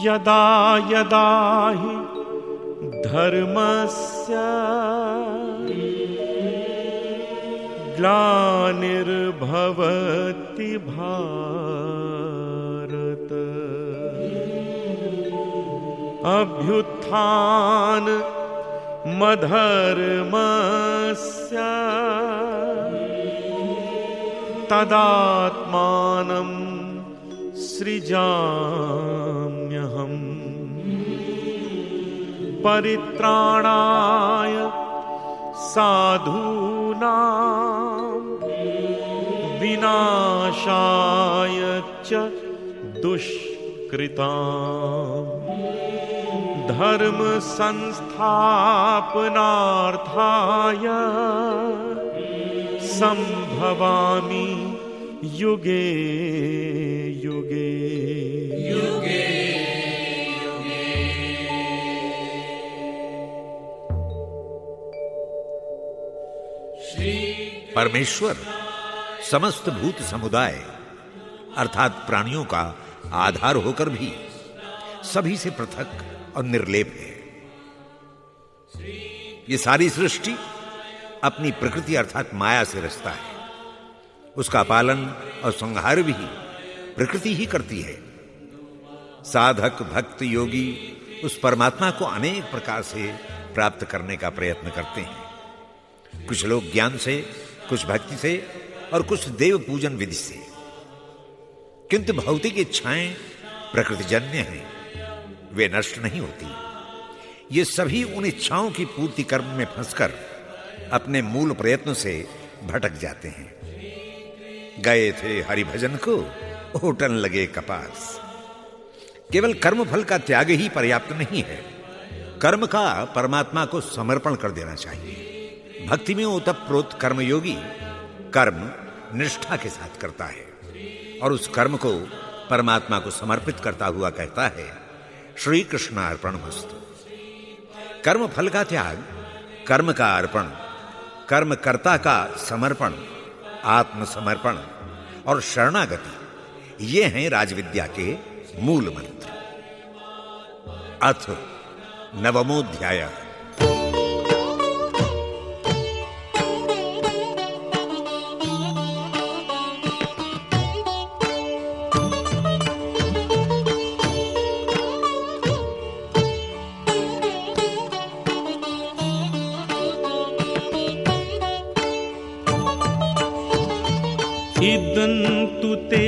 यदा यदा हि धर्मस्य ग्लानिर्भवति भारत अभ्युत्थान मधर्मस्य तदात्मानं सृजाम्यहम् परित्राणाय साधूनां विनाशाय च दुष्कृताम् धर्म संस्थापनार्थाय संभवामि युगे युगे युगे युगे। परमेश्वर समस्त भूत समुदाय अर्थात प्राणियों का आधार होकर भी सभी से पृथक और निर्लेप है। ये सारी सृष्टि अपनी प्रकृति अर्थात माया से रचता है। उसका पालन और संहार भी प्रकृति ही करती है। साधक भक्त योगी उस परमात्मा को अनेक प्रकार से प्राप्त करने का प्रयत्न करते हैं। कुछ लोग ज्ञान से, कुछ भक्ति से और कुछ देव पूजन विधि से। किंतु भौतिक इच्छाएं प्रकृतिजन्य हैं, वे नष्ट नहीं होती। ये सभी उन इच्छाओं की पूर्ति कर्म में फंसकर अपने मूल प्रयत्न से भटक जाते हैं। गए थे हरिभजन को, होटन लगे कपास। केवल कर्म फल का त्याग ही पर्याप्त नहीं है। कर्म का परमात्मा को समर्पण कर देना चाहिए। भक्ति में ओतप्रोत कर्मयोगी कर्म निष्ठा के साथ करता है और उस कर्म को परमात्मा को समर्पित करता हुआ कहता है, श्री कृष्णार्पणमस्तु। कर्म फल का त्याग, कर्म का अर्पण, कर्मकर्ता का समर्पण, आत्मसमर्पण और शरणागति, ये हैं राजविद्या के मूल मंत्र। अथ नवमोऽध्याय। इदन्तु ते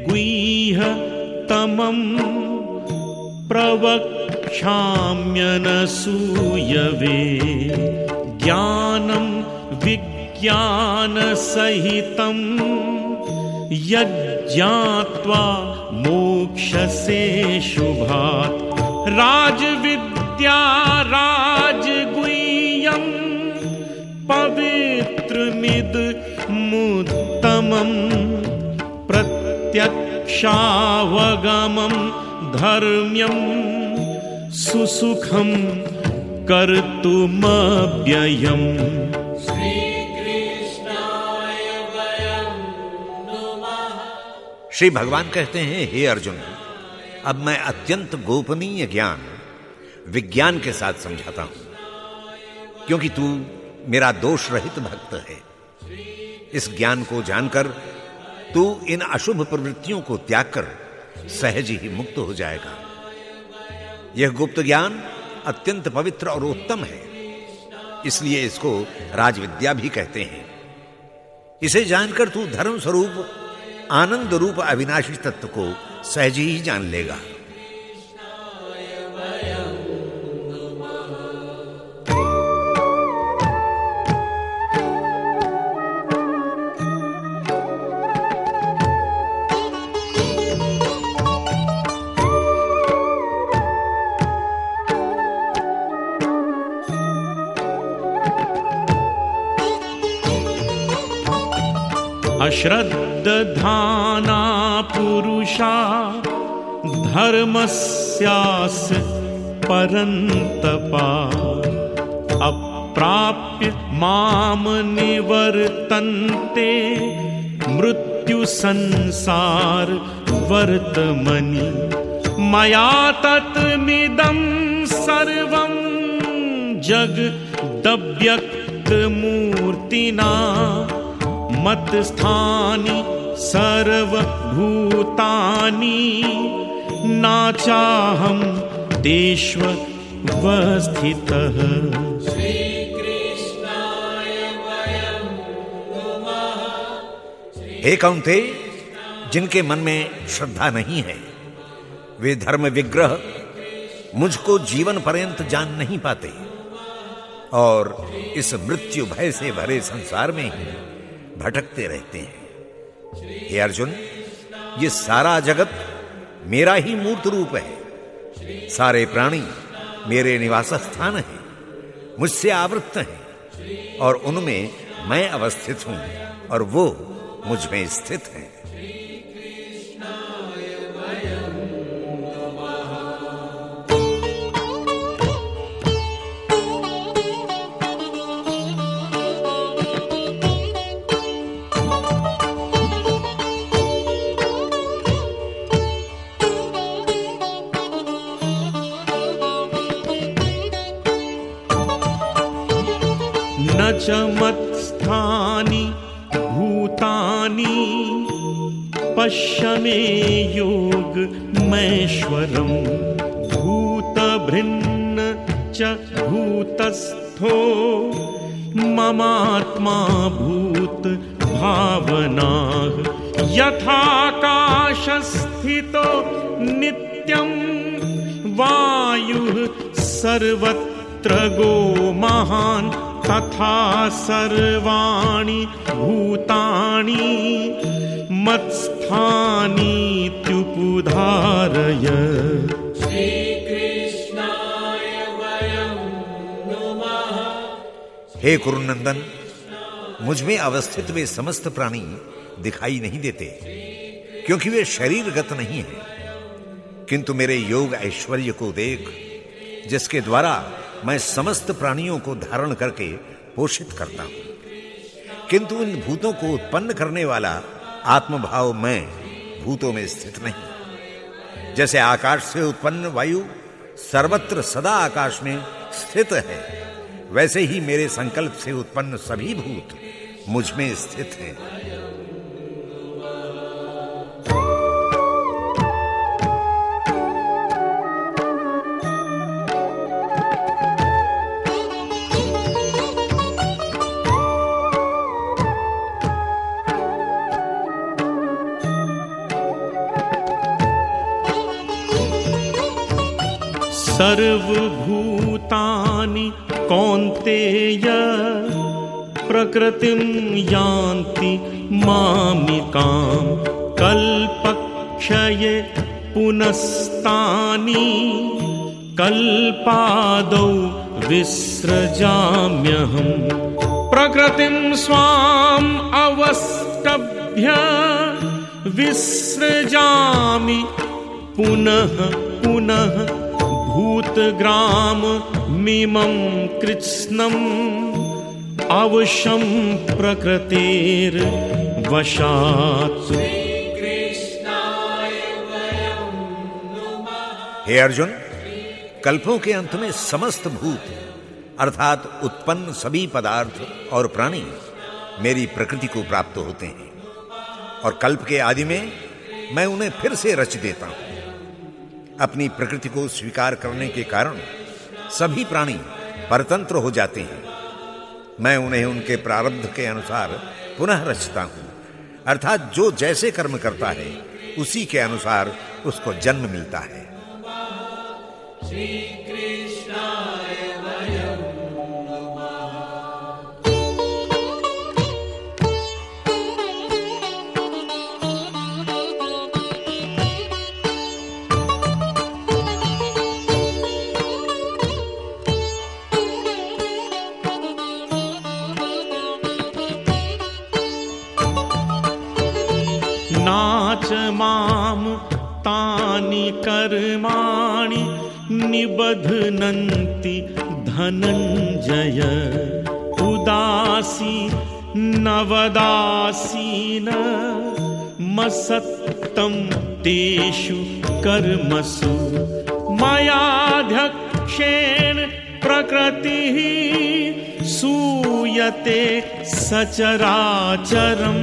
गुह्यतमं प्रवक्ष्याम्यनसूयवे ज्ञानं विज्ञानसहितं यज्ञात्वा मोक्षसे शुभात् राजविद्या राजगुह्यं पवित्रमिदमुत्तमं प्रत्यक्षावगमं धर्म्यं सुसुखं कर्तुमव्ययम्। श्री भगवान कहते हैं, हे अर्जुन, अब मैं अत्यंत गोपनीय ज्ञान विज्ञान के साथ समझाता हूं, क्योंकि तू मेरा दोष रहित भक्त है। इस ज्ञान को जानकर तू इन अशुभ प्रवृत्तियों को त्याग कर सहज ही मुक्त हो जाएगा। यह गुप्त ज्ञान अत्यंत पवित्र और उत्तम है, इसलिए इसको राजविद्या भी कहते हैं। इसे जानकर तू धर्म स्वरूप आनंद रूप अविनाशी तत्व को सहज ही जान लेगा। अश्रद्धाना पुरुषा धर्मस्यास्य परन्तपा अप्राप्य माम निवर्तन्ते मृत्यु संसार वर्तमनि मया तत्मिदं सर्वं जगदव्यक्तमूर्तिना मत्स्थानि सर्वभूतानि नाचाहं तेष्वस्थितः। हे कौन्तेय, जिनके मन में श्रद्धा नहीं है वे धर्म विग्रह मुझको जीवन पर्यंत जान नहीं पाते और इस मृत्यु भय से भरे संसार में ही भटकते रहते हैं। हे अर्जुन, ये सारा जगत मेरा ही मूर्त रूप है। सारे प्राणी मेरे निवास स्थान हैं, मुझसे आवृत्त हैं और उनमें मैं अवस्थित हूं और वो मुझ में स्थित हैं। न च मत्स्थानि भूतानि पश्य मे योगमैश्वरम् भूतभृन्न च भूतस्थो ममात्मा भूतभावनाः यथाकाशस्थितो नित्यं वायुः सर्वत्र गो महान् तथा सर्वाणि भूतानि मत्स्थानीत्युपधारय। हे कुरुनंदन, मुझ में अवस्थित वे समस्त प्राणी दिखाई नहीं देते क्योंकि वे शरीरगत नहीं हैं, किंतु मेरे योग ऐश्वर्य को देख, जिसके द्वारा मैं समस्त प्राणियों को धारण करके पोषित करता हूं। किंतु इन भूतों को उत्पन्न करने वाला आत्मभाव मैं भूतों में स्थित नहीं। जैसे आकाश से उत्पन्न वायु सर्वत्र सदा आकाश में स्थित है, वैसे ही मेरे संकल्प से उत्पन्न सभी भूत मुझ में स्थित हैं। सर्वभूतानि कौन्तेय प्रकृतिं यान्ति मामिकां कल्पक्षये पुनस्तानि कल्पादौ विसृजाम्यहम् प्रकृतिं स्वाम् अवष्टभ्य विसृजामि पुनः पुनः भूतग्राम मिमं कृत्स्नम् अवशं प्रकृतेर्वशात्। हे अर्जुन, कल्पों के अंत में समस्त भूत अर्थात उत्पन्न सभी पदार्थ और प्राणी मेरी प्रकृति को प्राप्त होते हैं और कल्प के आदि में मैं उन्हें फिर से रच देता हूं। अपनी प्रकृति को स्वीकार करने के कारण सभी प्राणी परतंत्र हो जाते हैं। मैं उन्हें उनके प्रारब्ध के अनुसार पुनः रचता हूं, अर्थात जो जैसे कर्म करता है उसी के अनुसार उसको जन्म मिलता है। नाच माम तानि कर्माणि निबध्नन्ति धनंजय उदासी नवदासीन मसत्तं तेषु कर्मसु मयाध्यक्षेण प्रकृतिः सूयते सचराचरम्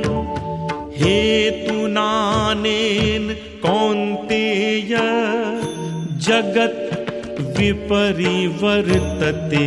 हेतुनानेन कौन्तेय जगत् विपरिवर्तते।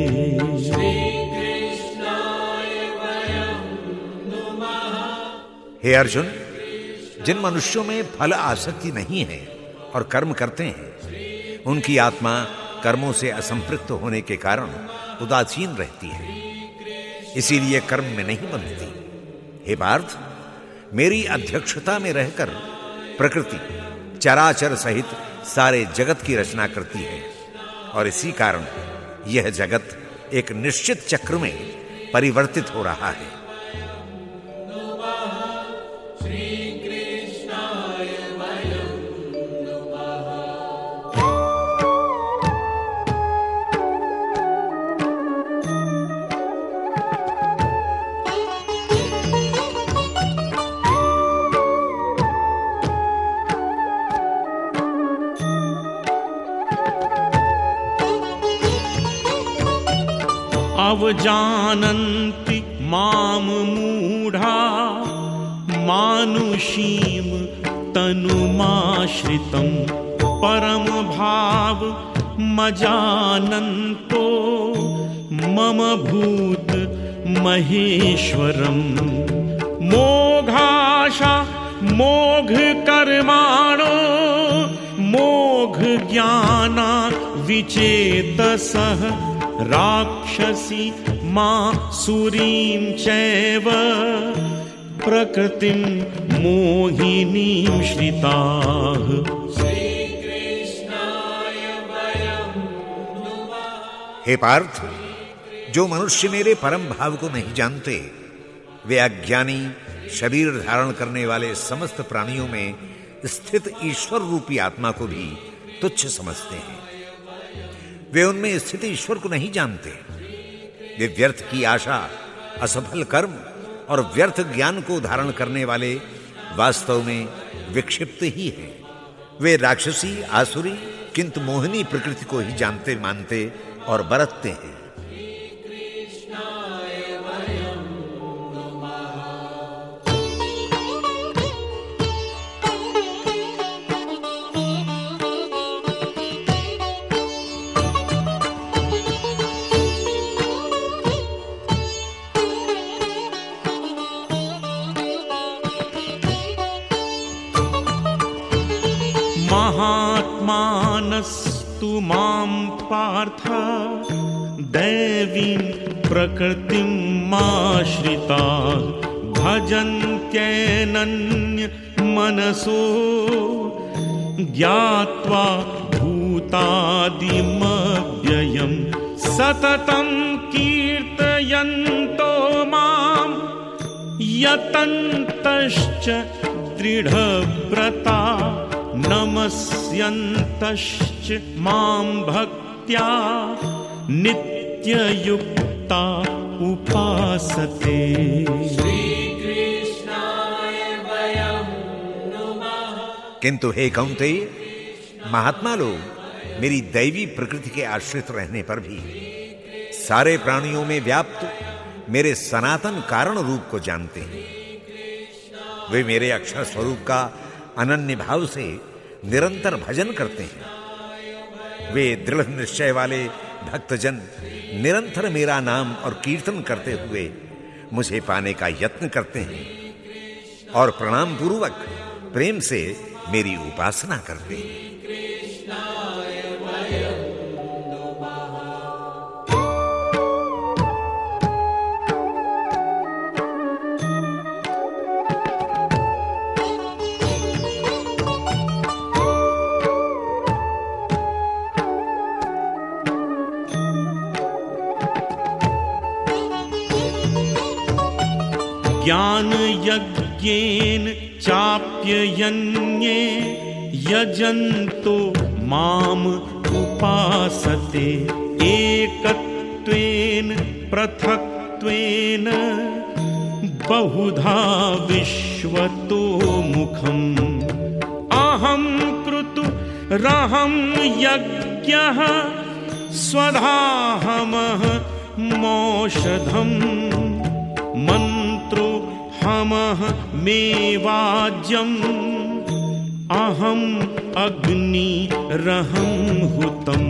हे अर्जुन, जिन मनुष्यों में फल आसक्ति नहीं है और कर्म करते हैं, उनकी आत्मा कर्मों से असंपृक्त होने के कारण उदासीन रहती है, इसीलिए कर्म में नहीं बंधती। हे पार्थ, मेरी अध्यक्षता में रहकर प्रकृति चराचर सहित सारे जगत की रचना करती है और इसी कारण यह जगत एक निश्चित चक्र में परिवर्तित हो रहा है। अवजानन्ति माम मूढ़ा मानुषीं तनुमाश्रितं परम भाव मजानन्तो मम भूत महेश्वरम् मोघाशा मोघ कर्माणो मोघ ज्ञाना विचेतसः राक्षसी मासुरीं चैव प्रकृतिं मोहिनीं श्रिताः। हे पार्थ, जो मनुष्य मेरे परम भाव को नहीं जानते, वे अज्ञानी शरीर धारण करने वाले समस्त प्राणियों में स्थित ईश्वर रूपी आत्मा को भी तुच्छ समझते हैं। वे उनमें स्थित ईश्वर को नहीं जानते। वे व्यर्थ की आशा, असफल कर्म और व्यर्थ ज्ञान को धारण करने वाले वास्तव में विक्षिप्त ही हैं। वे राक्षसी आसुरी किंतु मोहिनी प्रकृति को ही जानते मानते और बरतते हैं। महात्मानस्तु मां पार्थ दैवीं प्रकृतिं माश्रिताः भजन्त्यनन्य मनसो ज्ञात्वा भूतादिमव्ययम् सततं कीर्तयन्तो मां यतन्तश्च दृढव्रता नमस्यन्तश्च मां भक्त्या नित्ययुक्ता उपासते। किंतु हे कौन्तेय, महात्मा लोग मेरी दैवी प्रकृति के आश्रित रहने पर भी सारे प्राणियों में व्याप्त मेरे सनातन कारण रूप को जानते हैं। वे मेरे अक्षर स्वरूप का अनन्य भाव से निरंतर भजन करते हैं। वे दृढ़ निश्चय वाले भक्तजन निरंतर मेरा नाम और कीर्तन करते हुए मुझे पाने का यत्न करते हैं और प्रणाम पूर्वक प्रेम से मेरी उपासना करते हैं। ज्ञान यज्ञेन चाप्ययन्ये यजन्तो माम उपासते एकत्वेन पृथक्त्वेन बहुधा विश्वतो मुखम् अहं रहं यज्ञः स्वधाहमः मौषधम् मन्त्रो हमः मेवाज्यम् अहम् अग्निरहं हुतम्।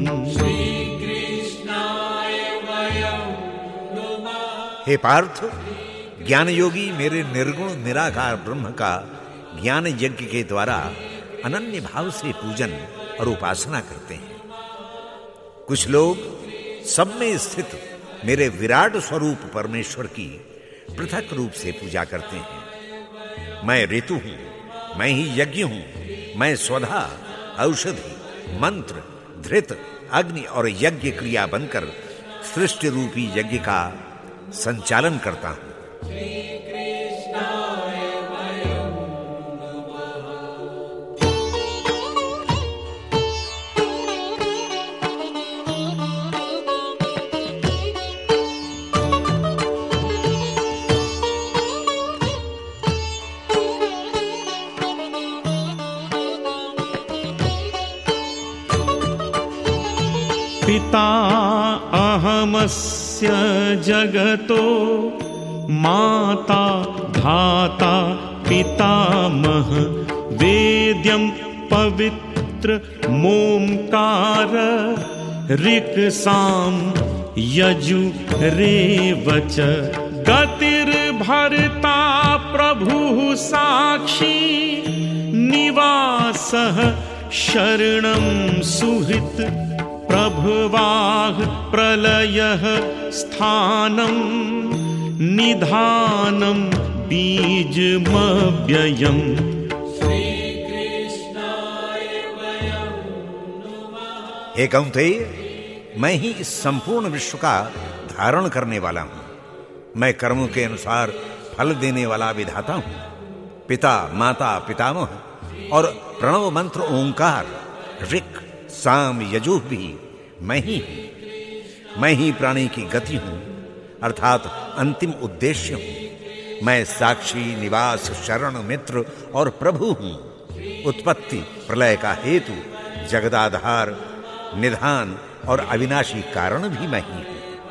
हे पार्थ, ज्ञान योगी मेरे निर्गुण निराकार ब्रह्म का ज्ञान यज्ञ के द्वारा अनन्य भाव से पूजन और उपासना करते हैं। कुछ लोग सब में स्थित मेरे विराट स्वरूप परमेश्वर की पृथक रूप से पूजा करते हैं। मैं ऋतु हूं, मैं ही यज्ञ हूं, मैं स्वधा, औषधि, मंत्र, धृत, अग्नि और यज्ञ क्रिया बनकर सृष्टि रूपी यज्ञ का संचालन करता हूं। पिता अहमस्य जगतो माता धाता पितामह वेद्यं पवित्र मोंकार ऋक् साम यजुरेवच गतिर्भर्ता प्रभुः साक्षी निवासः शरणं सुहृत् प्रभवाः प्रलयः स्थानं निधानं बीजमव्ययम्। हे कौन्तेय, मैं ही इस संपूर्ण विश्व का धारण करने वाला हूं। मैं कर्मों के अनुसार फल देने वाला विधाता हूं। पिता, माता, पितामह और प्रणव मंत्र ओंकार, ऋक्, साम, यजुः भी मैं ही हूं। मैं ही प्राणी की गति हूं, अर्थात अंतिम उद्देश्य हूं। मैं साक्षी, निवास, शरण, मित्र और प्रभु हूं। उत्पत्ति, प्रलय का हेतु, जगदाधार, निधान और अविनाशी कारण भी मैं ही हूं।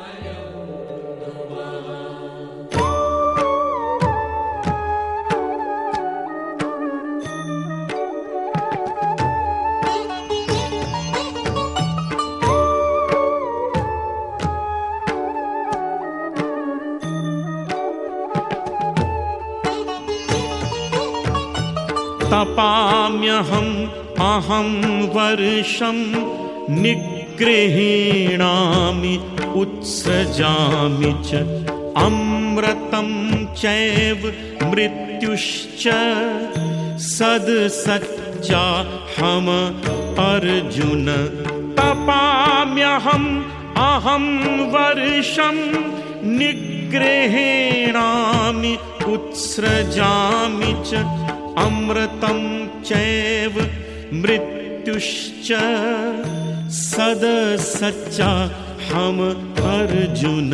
तपाम्यहम् अहं वर्षं निगृह्णामि उत्सृजामि च अमृतं चैव मृत्युश्च सदसच्चाहम अर्जुन। तपाम्यहम् अहं वर्षं निगृह्णामि उत्सृजामि च अमृतं चैव मृत्युश्च सदसच्चाहम अर्जुन।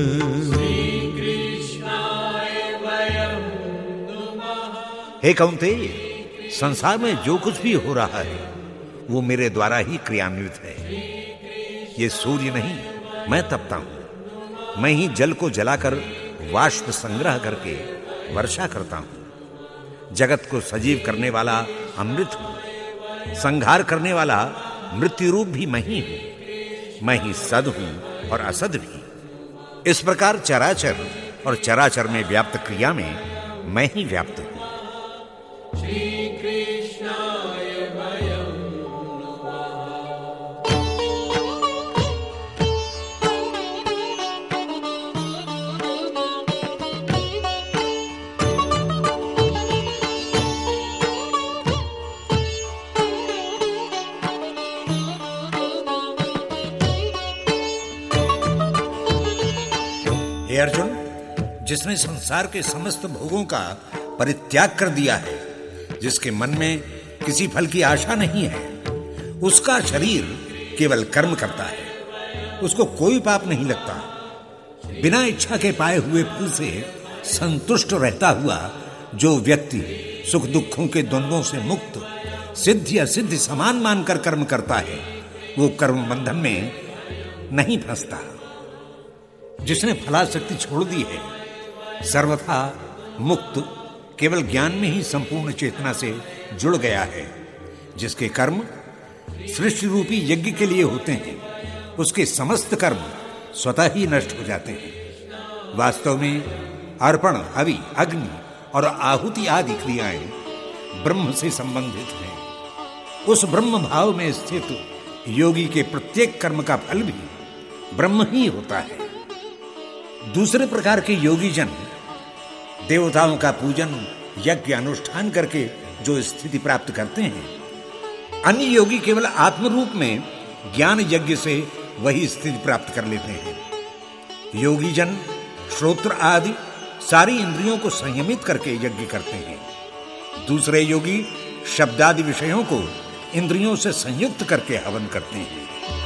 हे कौन्तेय, संसार में जो कुछ भी हो रहा है वो मेरे द्वारा ही क्रियान्वित है। ये सूर्य नहीं, मैं तपता हूं। मैं ही जल को जलाकर वाष्प संग्रह करके वर्षा करता हूं। जगत को सजीव करने वाला अमृत हूं। संहार करने वाला मृत्यु रूप भी मैं ही हूं। मैं ही सद हूं और असद भी। इस प्रकार चराचर और चराचर में व्याप्त क्रिया में मैं ही व्याप्त हूं। हे अर्जुन, जिसने संसार के समस्त भोगों का परित्याग कर दिया है, जिसके मन में किसी फल की आशा नहीं है, उसका शरीर केवल कर्म करता है। उसको कोई पाप नहीं लगता। बिना इच्छा के पाए हुए फल से संतुष्ट रहता हुआ जो व्यक्ति सुख दुखों के द्वंद्वों से मुक्त सिद्ध या सिद्ध समान मानकर कर्म करता है, वो कर्म बंधन में नहीं फंसता। जिसने फलाशक्ति छोड़ दी है, सर्वथा मुक्त, केवल ज्ञान में ही संपूर्ण चेतना से जुड़ गया है। जिसके कर्म सृष्टि रूपी यज्ञ के लिए होते हैं, उसके समस्त कर्म स्वतः ही नष्ट हो जाते हैं। वास्तव में अर्पण, हवि, अग्नि और आहुति आदि क्रियाएं ब्रह्म से संबंधित हैं। उस ब्रह्म भाव में स्थित योगी के प्रत्येक कर्म का फल भी ब्रह्म ही होता है। दूसरे प्रकार के योगी जन देवताओं का पूजन, यज्ञ अनुष्ठान करके जो स्थिति प्राप्त करते हैं, अन्य योगी केवल आत्म रूप में ज्ञान यज्ञ से वही स्थिति प्राप्त कर लेते हैं। योगी जन श्रोत्र आदि सारी इंद्रियों को संयमित करके यज्ञ करते हैं। दूसरे योगी शब्दादि विषयों को इंद्रियों से संयुक्त करके हवन करते हैं।